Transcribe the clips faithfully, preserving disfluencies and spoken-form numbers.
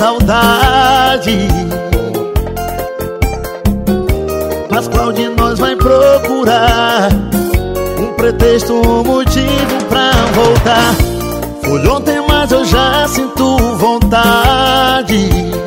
saudade. Mas qual de nós vai procurar um pretexto, um motivo pra voltar? Foi ontem, mas eu já sinto vontade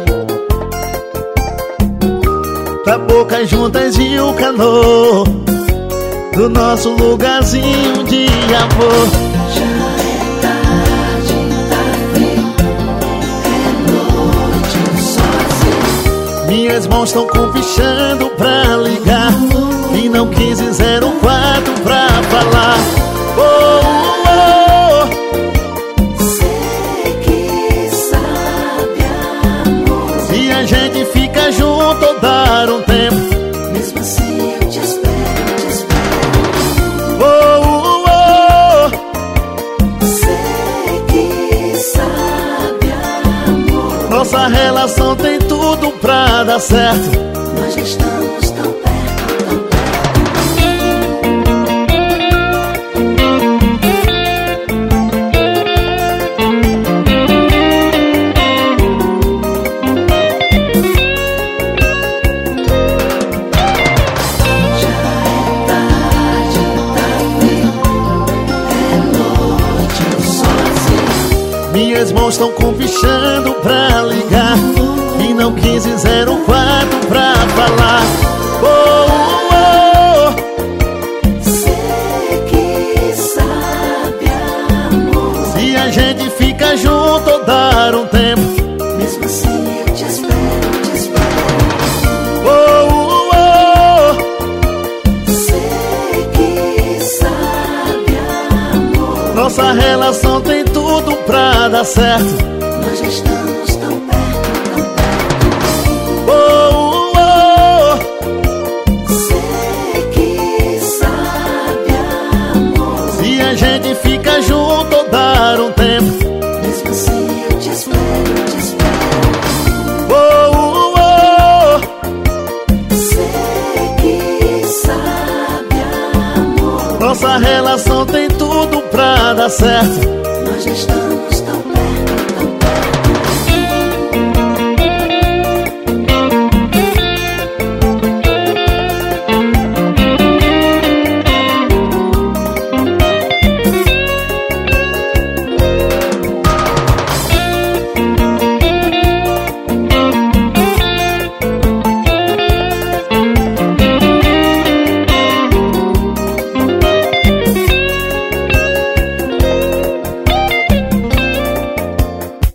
da boca juntas e o calor do nosso lugarzinho de amor. Já é tarde, tá frio, é noite sozinho. Minhas mãos estão cochichando pra ligar e não quinze zero quatro pra falar. Oh, oh, oh. Sei que sabe, amor, se a gente fica junto ou dar um tempo, mesmo assim eu te espero, te espero. Oh, oh, oh. Sei que sabe, amor, nossa relação tem tudo pra dar certo. Nós já estamos tão perto, tão perto. Já é tarde, tá frio, é noite sozinho. Minhas mãos estão cochichando pra ligar e não quinze zero quatro pra falar. Oh, oh, oh. Sei que sabe, amor, se a gente fica junto ou dar um tempo, mesmo assim eu te espero, te espero. Oh, oh. Sei que sabe, amor, nossa relação tem tudo pra dar certo. Nós já estamos tão perto, tão perto. Oh, oh, sei que sabe, amor, se a gente fica junto ou dar um tempo, mesmo assim eu te espero, te espero. Oh, oh. sei que sabe, amor, nossa relação tem tudo pra dar certo. Nós já estamos